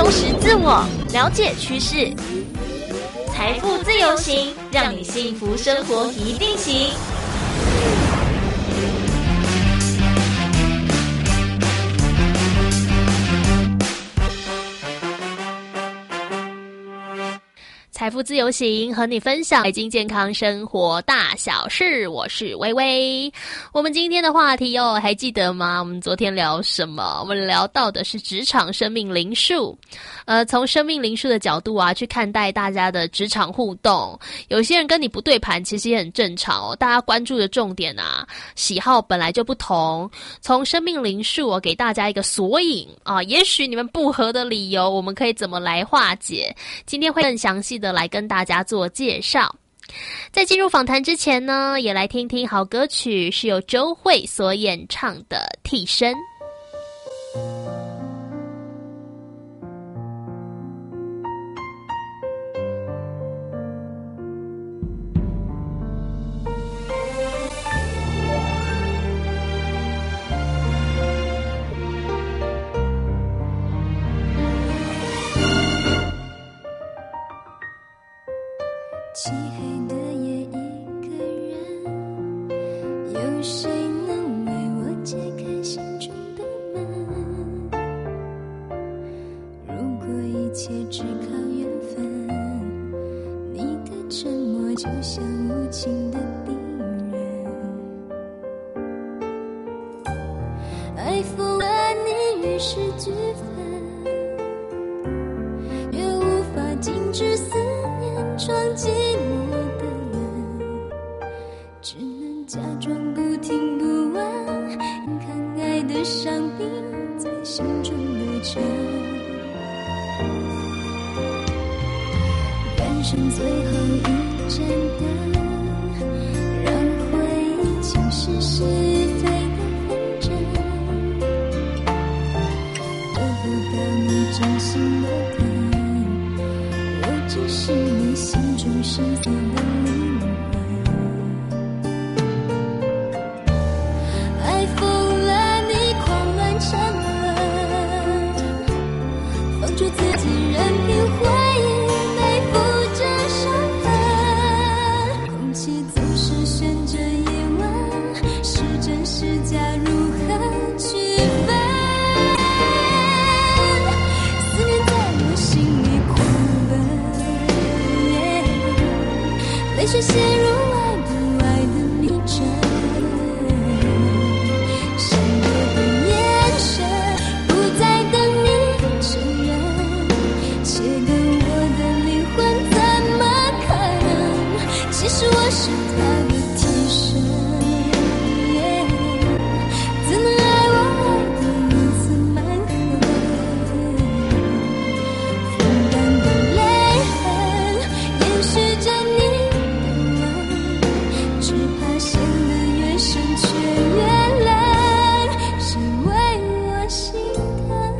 充实自我，了解趋势，财富自由行，让你幸福生活一定行。财富自由行，和你分享财经健康生活大小事，我是薇薇。我们今天的话题还记得吗？我们昨天聊什么？我们聊到的是职场生命灵数。从生命灵数的角度去看待大家的职场互动。有些人跟你不对盘，其实也很正常大家关注的重点喜好本来就不同。从生命灵数给大家一个索引也许你们不合的理由，我们可以怎么来化解？今天会更详细的来跟大家做介绍。在进入访谈之前呢，也来听听好歌曲，是由周蕙所演唱的《替身》。 漆黑的夜一个人，有谁能为我解开心中的门？如果一切只靠缘分，你的沉默就像无情的敌人。爱疯了你于是俱焚，越无法禁止思念闯寂寞的门，只能假装不听不问，看爱的伤兵在心中的针，燃上最后一盏灯，让回忆侵蚀是非的纷争，得不到你真心的只是你心中深邃的灵魂，爱疯了你狂乱沉沦，放逐自己任凭回忆背负着伤痕，空气总是悬着疑问，是真是假如何区分？思念在我心里狂泪水陷入爱不爱的迷阵，闪躲的眼神不再等你承认，切割我的灵魂怎么可能？其实我是他的替身，怎能爱我爱得如此蛮横？风干的泪痕延续着你，只怕陷得越深却越冷，谁为我心疼？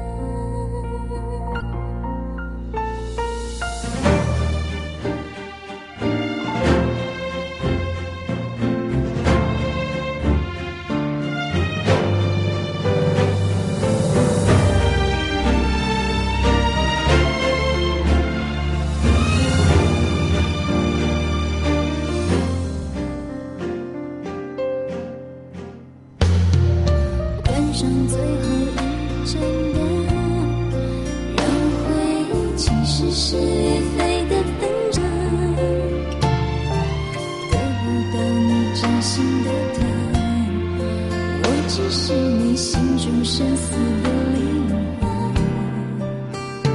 上最后一盏灯，让回忆侵蚀是非的纷争，得不到你真心的疼，我只是你心中深死的灵魂，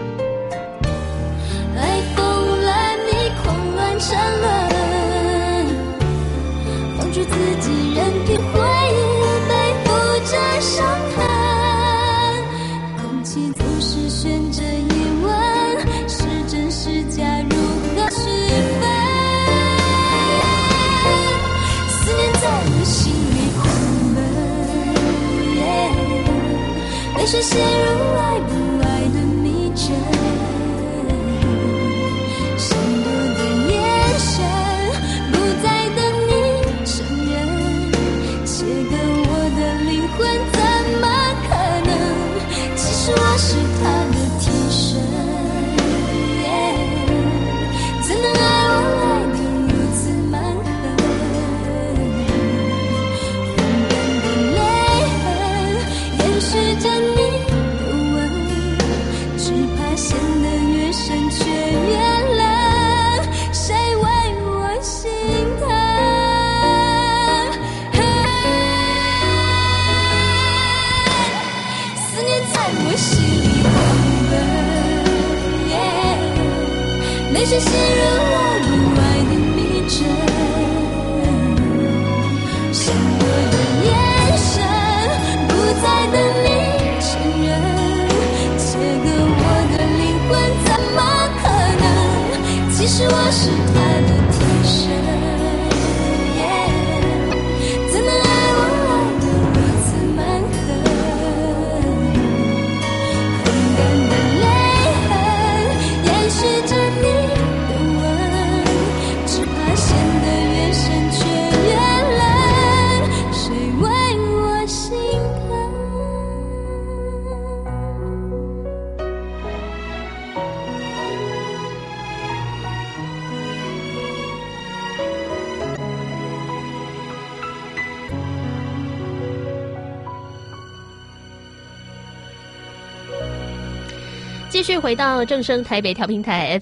爱疯了你狂乱沉沦，放逐自己任凭回忆这伤痕，空气总是悬着疑问，是真是假如何区分？思念在我心里狂奔，泪水陷入爱不爱的迷阵，闪躲的眼神不再等你承认，切割我的灵魂怎么可能？其实我是他的替其实我是他的天生，怎能爱我爱得如此蛮横？烘干的泪痕掩饰着你的吻，只怕陷得越深却越冷，谁为我心疼？ 继续回到正声台北调频台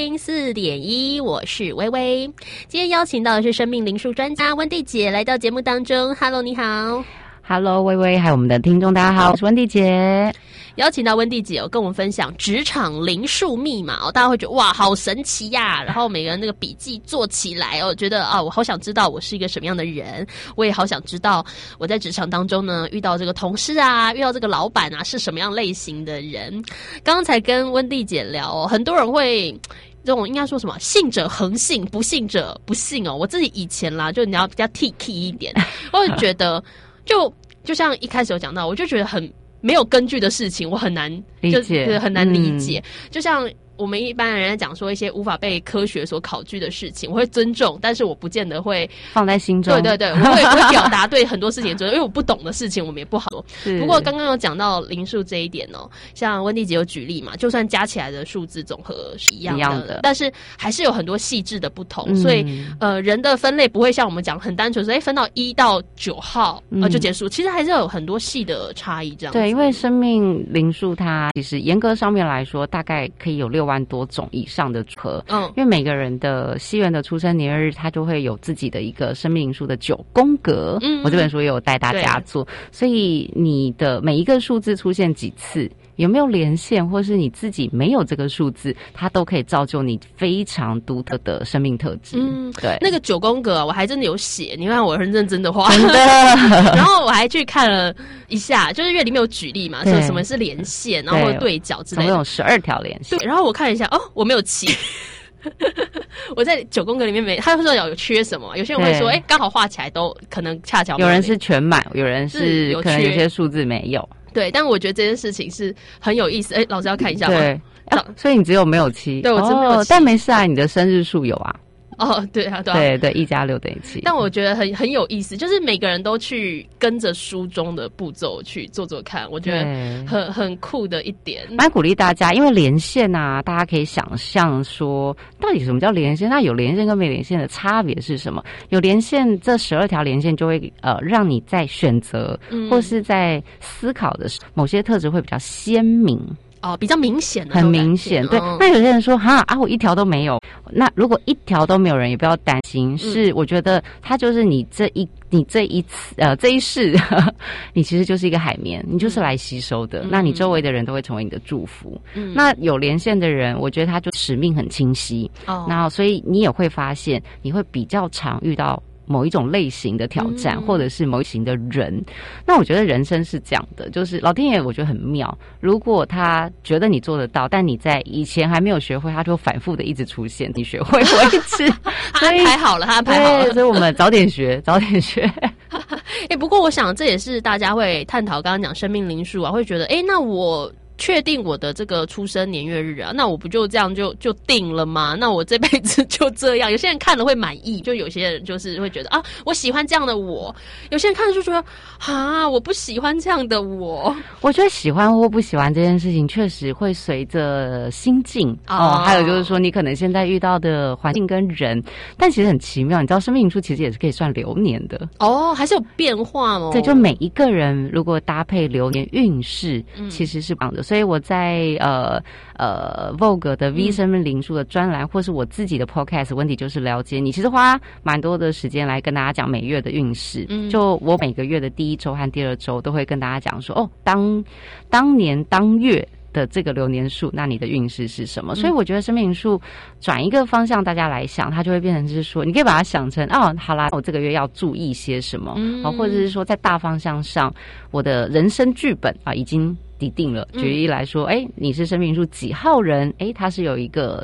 FM104.1，我是微微。今天邀请到的是生命灵数专家温蒂姐来到节目当中。Hello， 你好。 Hello， 微微，还有我们的听众，大家好，我是温蒂姐。 邀请到温蒂姐跟我们分享职场灵数密码大家会觉得哇好神奇呀，然后每个人那个笔记做起来觉得我好想知道我是一个什么样的人，我也好想知道我在职场当中呢遇到这个同事啊，遇到这个老板啊是什么样类型的人。刚刚才跟温蒂姐聊很多人会这种应该说什么信者恒信，不信者不信我自己以前啦，就你要比较 T-K 一点，我会觉得就像一开始有讲到，我就觉得很没有根据的事情，我很难理解， 就很难理解。就像我们一般人在讲说一些无法被科学所考据的事情，我会尊重，但是我不见得会放在心中。 对，我会表达对很多事情的尊重，因为我不懂的事情我们也不好说。不过刚刚有讲到灵数这一点像温蒂姐有举例嘛，就算加起来的数字总和是一样的，但是还是有很多细致的不同，所以人的分类不会像我们讲很单纯说分到1到9号就结束，其实还是有很多细的差异这样子。 对，因为生命灵数它其实严格上面来说大概可以有6万多种以上的组合，因为每个人的西元的出生年月日，它就会有自己的一个生命灵数的9宫格。我这本书也有带大家做，所以你的每一个数字出现几次，有没有连线，或是你自己没有这个数字，它都可以造就你非常独特的生命特质。对， 那个9宫格我还真的有写，你看我很认真的画， 真的。 然后我还去看了一下，就是因为里面有举例嘛，说什么是连线，然后或者对角之类的， 总共有12条连线。 对，然后我看了一下，我没有7。我在9宫格里面没，他说有缺什么？有些人会说，刚好画起来都可能恰巧没有。 有人是全满，有人是可能有些数字没有。 对，但我觉得这件事情是很有意思。老师要看一下吗？ 对，所以你只有没有7。 对，我真没有7， 但没事啊，你的生日数有啊。 对啊， 对1加6等于7。 但我觉得很有意思，就是每个人都去跟着书中的步骤去做做看，我觉得很酷的一点。 蛮鼓励大家，因为连线啊，大家可以想象说，到底什么叫连线？那有连线跟没连线的差别是什么？有连线，这12条连线就会让你在选择或是在思考的某些特质会比较鲜明。 比较明显的， 很明显。对，那有些人说我1条都没有。那如果1条都没有人，也不要担心。是，我觉得它就是你这一次这一世，你其实就是一个海绵，你就是来吸收的。那你周围的人都会成为你的祝福。那有连线的人，我觉得他就使命很清晰。那所以你也会发现，你会比较常遇到某一种类型的挑战，或者是某一型的人。那我觉得人生是这样的，就是老天爷我觉得很妙，如果他觉得你做得到，但你在以前还没有学会，他就反复的一直出现，你学会为止。 他安排好了， 所以我们早点学。 不过我想这也是大家会探讨，刚刚讲生命灵数会觉得那我确定我的这个出生年月日啊，那我不就这样就定了吗？那我这辈子就这样。有些人看了会满意，就有些人就是会觉得我喜欢这样的我。有些人看了就觉得我不喜欢这样的我。 我觉得喜欢或不喜欢这件事情确实会随着心境还有就是说你可能现在遇到的环境跟人，但其实很奇妙，你知道生命灵数其实也是可以算流年的还是有变化对，就每一个人如果搭配流年运势，其实是棒的。所以我在Vogue 的 V 生命灵数的专栏，或是我自己的 podcast 问题就是了解你，其实花蛮多的时间来跟大家讲每月的运势。就我每个月的第1周和第2周都会跟大家讲说当年当月的这个流年数，那你的运势是什么？所以我觉得生命灵数转一个方向大家来想，它就会变成是说，你可以把它想成好啦，我这个月要注意些什么或者是说在大方向上我的人生剧本已经底定了。举例来说你是生命灵数几号人，它是有一个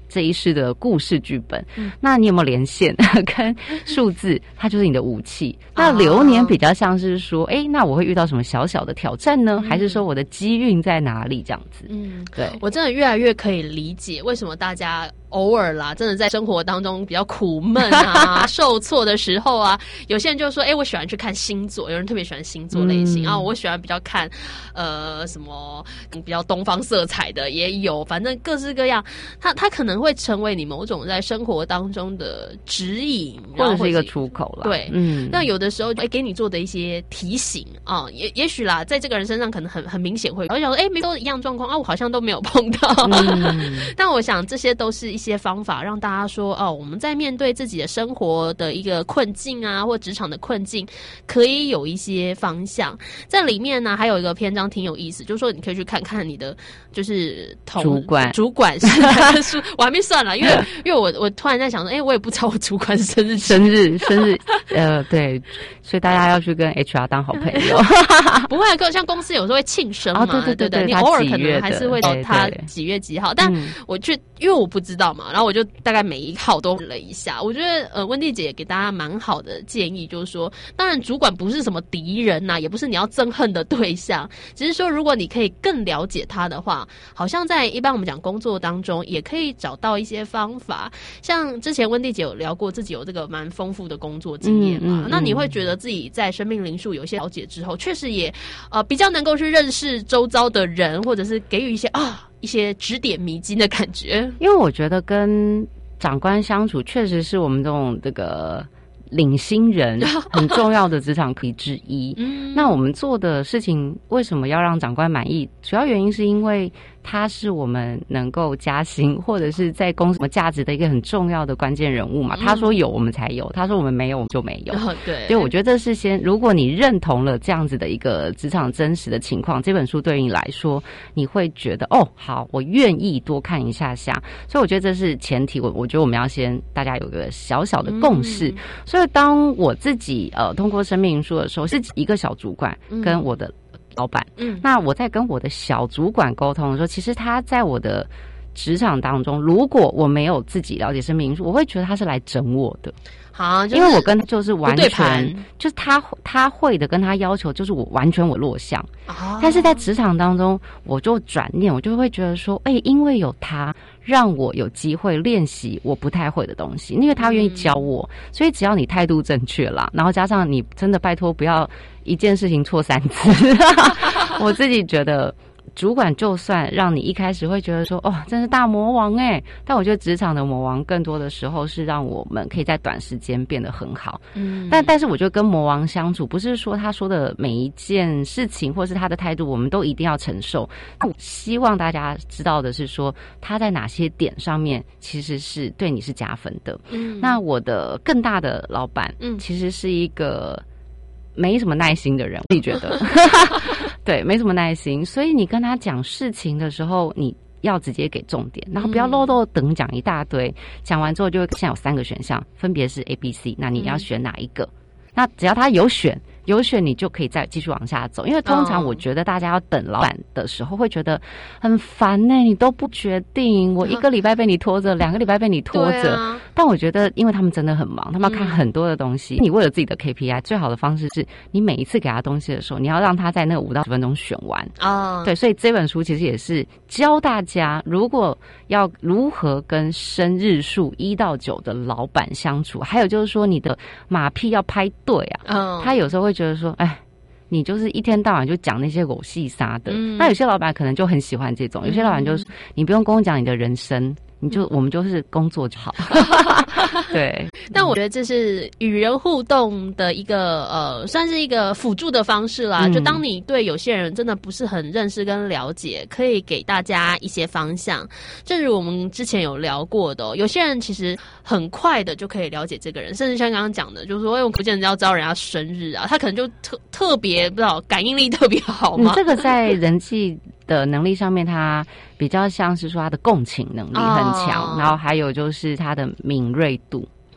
这一世的故事剧本。那你有没有连线跟数字？它就是你的武器。那流年比较像是说，那我会遇到什么小小的挑战呢？还是说我的机运在哪里？这样子。对， 我真的越来越可以理解为什么大家偶尔啦，真的在生活当中比较苦闷啊、受挫的时候啊，有些人就说，我喜欢去看星座，有人特别喜欢星座类型啊，我喜欢比较看什么比较东方色彩的也有，反正各式各样，它可能会成为你某种在生活当中的指引， 或者是一个出口啦。 对，那有的时候给你做的一些提醒啊，也许啦，在这个人身上可能很明显会，我想说，没都一样状况啊，我好像都没有碰到。但我想这些都是一些方法，让大家说我们在面对自己的生活的一个困境啊，或职场的困境，可以有一些方向。在里面呢，还有一个篇章挺有意思，就是说你可以去看看你的就是主管是哪个书，我还没算啦，因为我突然在想说，我也不知道我主管生日， 对，所以大家要去跟 HR 当好朋友。 不会，像公司有时候会庆生嘛，对，你偶尔可能还是会他几月几号，但我因为我不知道嘛，然后我就大概每一号都了一下。我觉得温蒂姐也给大家蛮好的建议，就是说，当然主管不是什么敌人呐，也不是你要憎恨的对象，只是说如果你可以更了解他的话，好像在一般我们讲工作当中也可以找到一些方法。像之前温蒂姐有聊过自己有这个蛮丰富的工作经验嘛，那你会觉得自己在生命灵数有些了解之后，确实也比较能够去认识周遭的人，或者是给予一些指点迷津的感觉。 因为我觉得跟长官相处确实是我们这个领新人很重要的职场课题之一。那我们做的事情为什么要让长官满意？主要原因是因为他是我们能够加薪或者是在公司价值的一个很重要的关键人物嘛。他说有我们才有，他说我们没有我们就没有。 对， 所以我觉得是如果你认同了这样子的一个职场真实的情况，这本书对你来说你会觉得好，我愿意多看一下下。所以我觉得这是前提，我觉得我们要先大家有个小小的共识。所以当我自己通过生命灵数的时候，是一个小主管跟我的老板，那我在跟我的小主管沟通的时候，其实他在我的职场当中，如果我没有自己了解生命灵数，我会觉得他是来整我的。因为我跟他就是完全就是他会的跟他要求就是我完全我落项。但是在职场当中我就转念，我就会觉得说因为有他让我有机会练习我不太会的东西，因为他愿意教我，所以只要你态度正确啦，然后加上你真的拜托不要一件事情错3次我自己觉得主管就算让你一开始会觉得说真是大魔王但我觉得职场的魔王更多的时候是让我们可以在短时间变得很好。但是我觉得跟魔王相处，不是说他说的每一件事情或是他的态度我们都一定要承受。我希望大家知道的是说他在哪些点上面其实是对你是加分的。那我的更大的老板其实是一个没什么耐心的人，我自己觉得对，没什么耐心，所以你跟他讲事情的时候你要直接给重点，然后不要漏漏等讲一大堆，讲完之后就会现在有3个选项，分别是 A、B、C， 那你要选哪一个？那只要他有选，你就可以再继续往下走。因为通常我觉得大家要等老板的时候会觉得很烦你都不决定，我1个礼拜被你拖着，2个礼拜被你拖着。但我觉得因为他们真的很忙，他们要看很多的东西，你为了自己的 KPI 最好的方式是你每一次给他东西的时候，你要让他在那个5到10分钟选完。对，所以这本书其实也是教大家如果要如何跟生日数1到9的老板相处，还有就是说你的马屁要拍对啊。他有时候会觉得说你就是一天到晚就讲那些狗戏沙的。那有些老板可能就很喜欢这种，有些老板就是你不用跟我讲你的人生，我们就是工作就好对， 但我觉得这是与人互动的一个算是一个辅助的方式啦。就当你对有些人真的不是很认识跟了解，可以给大家一些方向。正如我们之前有聊过的有些人其实很快的就可以了解这个人，甚至像刚刚讲的就是说我不见得要招人家生日啊，他可能就特别不知道感应力特别好嘛。 这个在人际的能力上面，他比较像是说他的共情能力很强，然后还有就是他的敏锐度。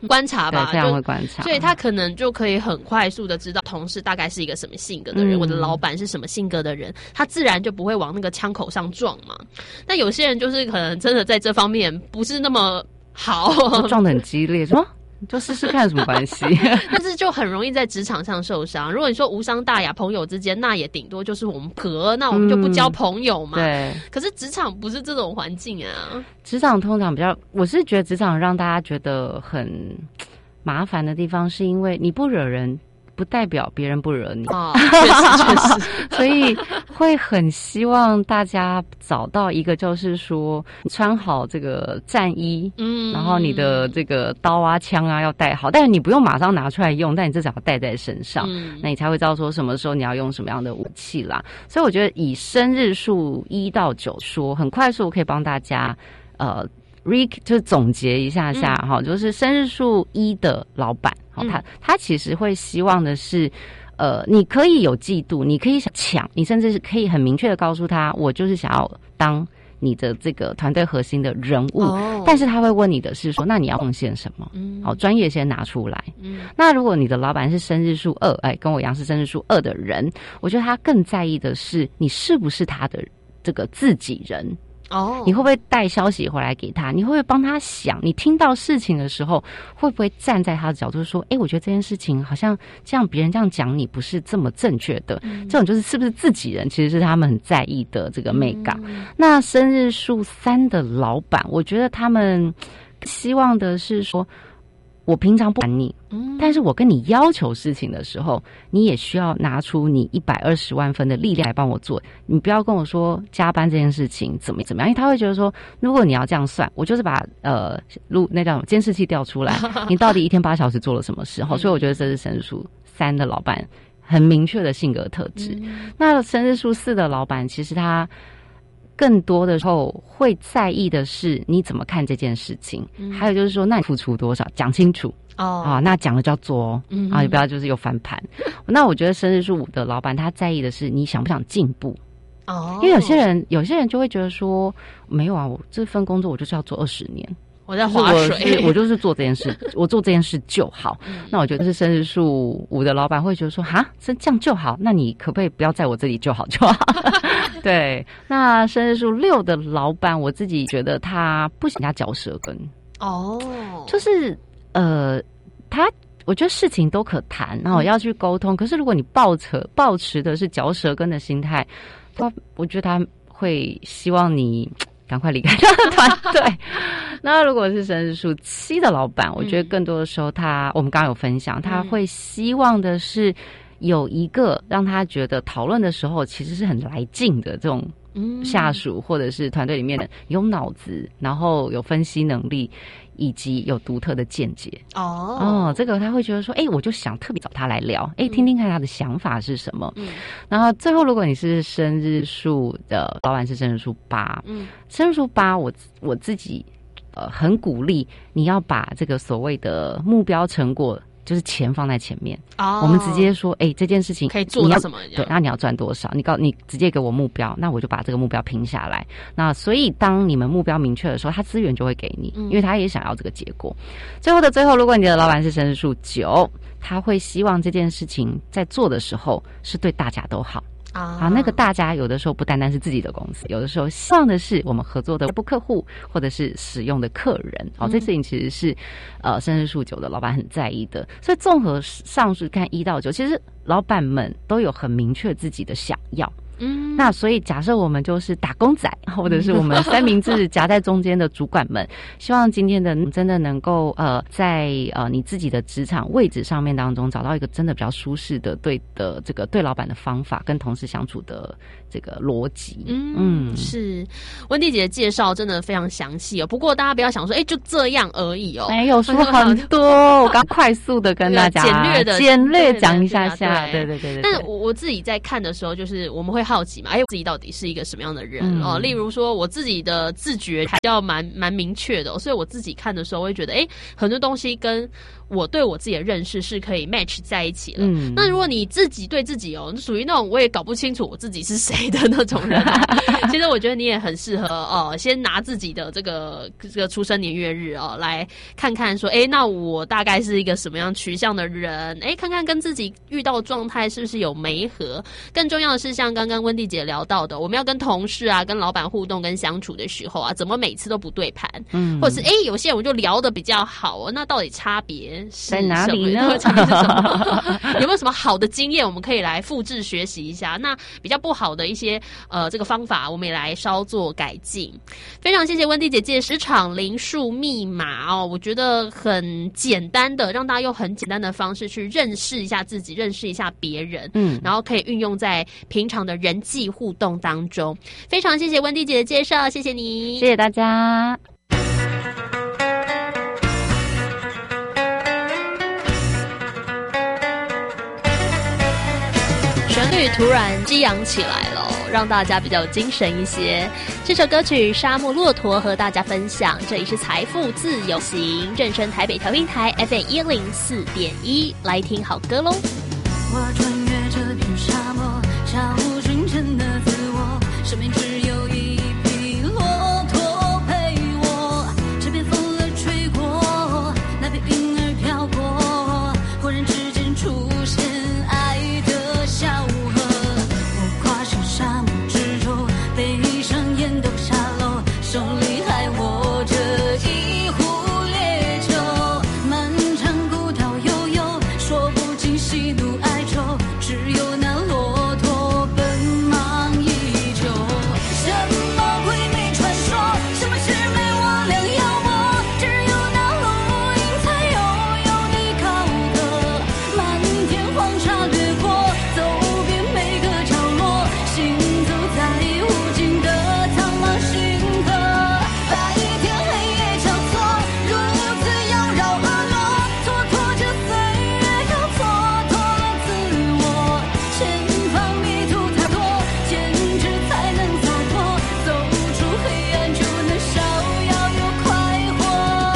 观察吧， 对，非常会观察， 所以他可能就可以很快速的知道同事大概是一个什么性格的人，我的老板是什么性格的人，他自然就不会往那个枪口上撞嘛。但有些人就是可能真的在这方面不是那么好， 撞得很激烈，什么？就试试看有什么关系？ 但是就很容易在职场上受伤。如果你说无伤大雅，朋友之间那也顶多就是我们那我们就不交朋友嘛。 对。 可是职场不是这种环境啊。 职场通常比较，我是觉得职场让大家觉得很麻烦的地方，是因为你不惹人，不代表别人不惹你。 哦，确实。 所以会很希望大家找到一个，就是说穿好这个战衣，然后你的这个刀啊、枪啊要带好，但是你不用马上拿出来用，但你至少要带在身上，那你才会知道说什么时候你要用什么样的武器啦。所以我觉得以生日数1到9说，很快速可以帮大家就是总结一下哈，就是生日数1的老板，他其实会希望的是。你可以有嫉妒，你可以想抢，你甚至是可以很明确的告诉他，我就是想要当你的这个团队核心的人物。但是他会问你的是说，那你要贡献什么？好，专业先拿出来。那如果你的老板是生日数2，跟我一样是生日数2的人，我觉得他更在意的是你是不是他的这个自己人。你会不会带消息回来给他？你会不会帮他想？你听到事情的时候，会不会站在他的角度说：“我觉得这件事情好像这样，别人这样讲你不是这么正确的。”这种就是是不是自己人，其实是他们很在意的这个美感。那生日数3的老板，我觉得他们希望的是说，我平常不管你，但是我跟你要求事情的时候，你也需要拿出你120万分的力量来帮我做。你不要跟我说加班这件事情怎么样，因为他会觉得说，如果你要这样算，我就是把那叫监视器调出来，你到底一天8小时做了什么事？所以我觉得这是生日数3的老板很明确的性格特质。那生日数4的老板，其实他更多的时候会在意的是你怎么看这件事情，还有就是说，那你付出多少，讲清楚那讲了就要做也不要就是有翻盘。那我觉得生日数5的老板，他在意的是你想不想进步。因为有些人就会觉得说，没有啊，我这份工作我就是要做20年。 我在划水， 我就是做这件事，我做这件事就好。那我觉得是生日数5的老板会觉得说，这样就好，那你可不可以不要在我这里就好就好？对，那生日数6的老板，我自己觉得他不想人家嚼舌根。就是我觉得事情都可谈，然后要去沟通。可是如果你抱持的是嚼舌根的心态，我觉得他会希望你赶快离开他的团队。那如果是生日数7的老板，我觉得更多的时候我们刚刚有分享，他会希望的是有一个让他觉得讨论的时候其实是很来劲的这种下属，或者是团队里面的有脑子，然后有分析能力，以及有独特的见解。这个他会觉得说，我就想特别找他来聊，听听看他的想法是什么。然后最后，如果你是生日数的老板是生日数8，生日数8，我自己很鼓励你要把这个所谓的目标成果，就是钱放在前面。我们直接说，这件事情可以做到什么？ 对，那你要赚多少？你直接给我目标，那我就把这个目标拼下来。那所以当你们目标明确的时候，他资源就会给你，因为他也想要这个结果。最后的最后，如果你的老板是生日数9，他会希望这件事情在做的时候是对大家都好。那个大家有的时候不单单是自己的公司，有的时候希望的是我们合作的客户或者是使用的客人。这事情其实是生日数9的老板很在意的。所以综合上述看1到9，其实老板们都有很明确自己的想要。那所以假设我们就是打工仔，或者是我们三明治夹在中间的主管们，希望今天的真的能够在你自己的职场位置上面当中找到一个真的比较舒适的对老板的方法跟同事相处的这个逻辑。 是温蒂姐的介绍真的非常详细不过大家不要想说就这样而已没有说很多，我刚快速的跟大家简略讲一下下。对。 但我自己在看的时候，就是我们会好奇嘛，我自己到底是一个什么样的人例如说我自己的自觉还要蛮明确的所以我自己看的时候会觉得很多东西跟我对我自己的认识是可以 match 在一起了。那如果你自己对自己属于那种我也搞不清楚我自己是谁的那种人其实我觉得你也很适合先拿自己的这个出生年月日来看看说那我大概是一个什么样取向的人，看看跟自己遇到的状态是不是有媒合。更重要的是像刚刚温蒂姐聊到的，我们要跟同事啊跟老板互动跟相处的时候啊，怎么每次都不对盘，或者是有些人我就聊得比较好，那到底差别是在哪里呢？ 差别是什么有没有什么好的经验我们可以来复制学习一下，那比较不好的一些这个方法我们也来稍作改进。非常谢谢温蒂姐介职场灵数密码我觉得很简单的，让大家用很简单的方式去认识一下自己，认识一下别人，然后可以运用在平常的人际互动当中。非常谢谢温蒂姐的介绍，谢谢你， 谢谢大家。 旋律突然激昂起来了，让大家比较有精神一些。这首歌曲《沙漠骆驼》和大家分享，这里是财富自由行，正声台北调频台 FM104.1，来听好歌喽。 我穿越这片沙漠，找寻真的自我，身边只有一匹骆驼陪我。这边风儿吹过，那边云儿飘过，忽然之间出现爱的小河。我跨上沙漠之舟，背上烟斗沙漏，手里还握着一壶烈酒。漫长古道悠悠，说不尽喜怒哀愁，只有那骆驼奔忙依旧。什么鬼魅传说，什么魑魅魍魉妖魔，只有那录音才悠悠地高歌。漫天黄沙掠过，走遍每个角落，行走在无尽的苍茫星河。白天黑夜交错，如此妖娆婀娜，蹉跎着岁月，又蹉跎了自我。前方迷途太多，坚持才能洒脱，走出黑暗就能逍遥又快活。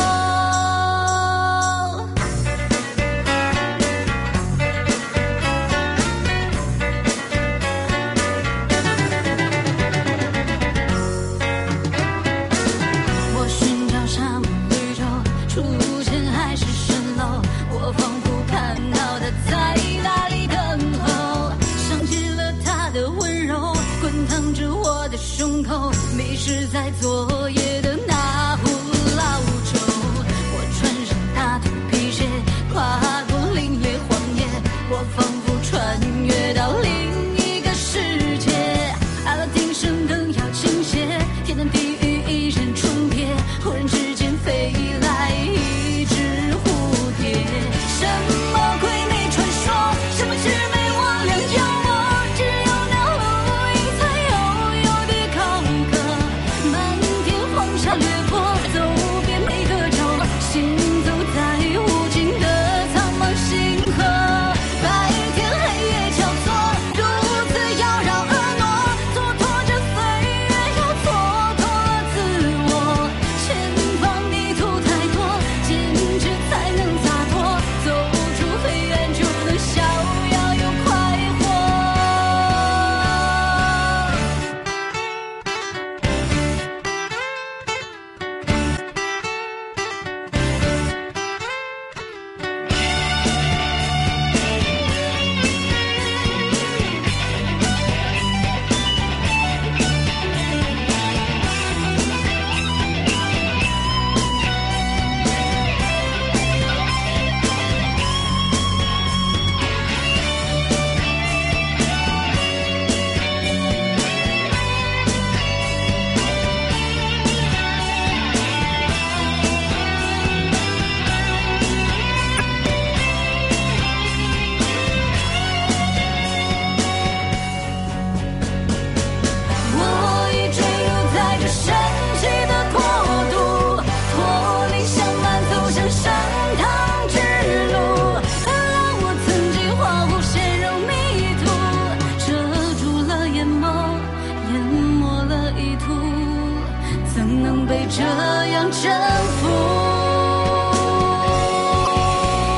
我寻找沙漠绿洲，出现海市蜃楼，我仿佛看到他在那里等候，想起了他的温柔，滚烫着我的胸口，迷失在昨夜的那壶老酒。我穿上大头皮鞋，跨过凛冽荒野，我仿佛穿越到另一个世界。阿拉丁神灯要倾斜，天南地狱一人重叠，忽然之间飞来一只蝴蝶。什么鬼魅传说，什么魑魅魍魉妖魔，只有那录音才悠悠地高歌。漫天黄沙掠过，走遍每个角落，行走在无尽的苍茫星河。白天黑夜交错，如此妖娆婀娜，蹉跎着岁月，又蹉跎了自我。前方迷途太多，坚持才能洒脱，走出黑暗就能逍遥又快活。我已坠入在这神奇的国度，脱离向满，走向升堂之路。原来我曾经化无陷入迷途，遮住了眼眸，淹没了意图，怎能被这样征服？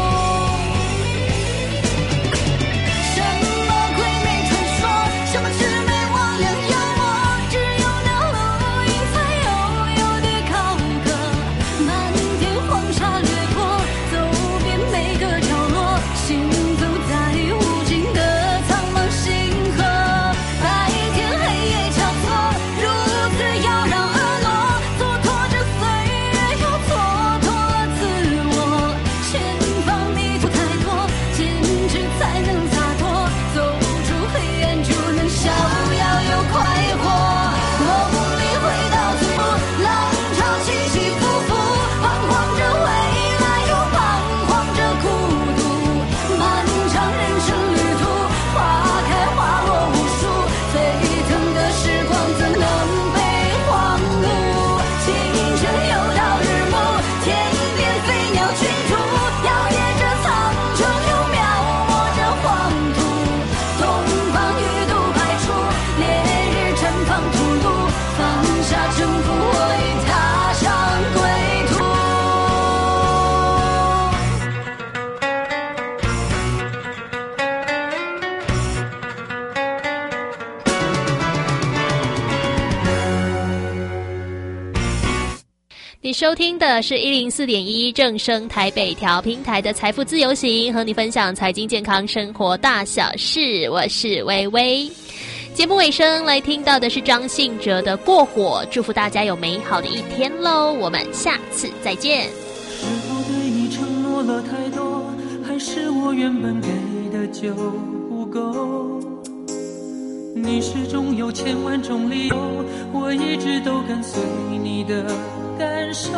你收听的是104.1正声台北调频台的财富自由行，和你分享财经健康生活大小事，我是薇薇。节目尾声来听到的是张信哲的过火，祝福大家有美好的一天咯，我们下次再见。 是否对你承诺了太多，还是我原本给的就不够？你始终有千万种理由，我一直都跟随你的感受，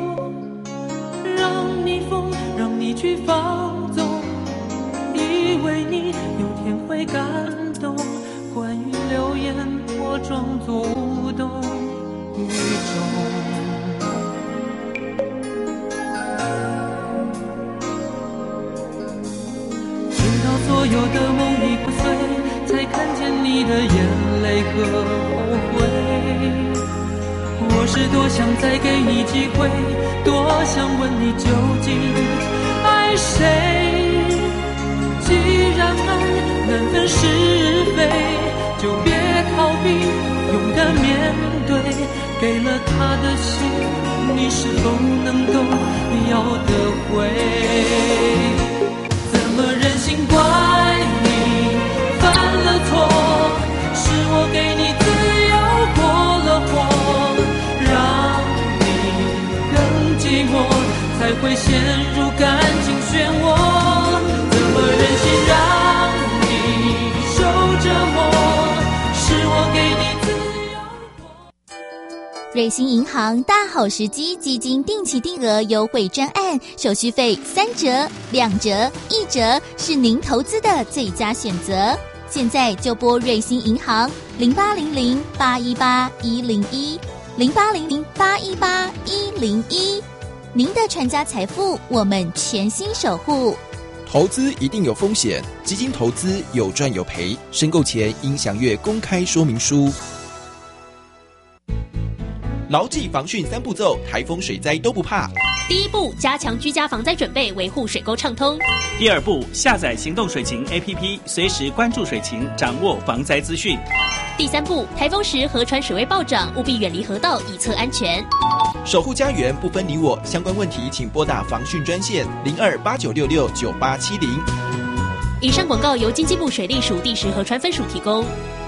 让你疯，让你去放纵，以为你有天会感动。关于流言，我装作无动于衷。直到所有的梦已破碎，才看见你的眼泪和后悔。我是多想再给你机会，多想问你究竟爱谁。既然爱难分是非，就别逃避，勇敢面对。给了他的心，你是否能够要得回？怎么忍心怪你犯了错？是我给你自由过了火，让你更寂寞，才会陷入感情漩涡。怎么忍心让你受折磨？是我给你自由过。 瑞星银行大好时机基金定期定额优惠专案，手续费3折、2折、1折，是您投资的最佳选择。现在就拨瑞星银行0800818101 0800818101，您的传家财富，我们全心守护。 投资一定有风险，基金投资有赚有赔，申购前应详阅公开说明书。牢记防汛3步骤，台风水灾都不怕。 第一步，加强居家防灾准备，维护水沟畅通。 第二步，下载行动水情 APP， 随时关注水情，掌握防灾资讯。 第三步，台风时河川水位暴涨，务必远离河道，以策安全。 守护家园，不分你我，相关问题请拨打防汛专线0289669870。 以上广告由经济部水利署第10河川分署提供。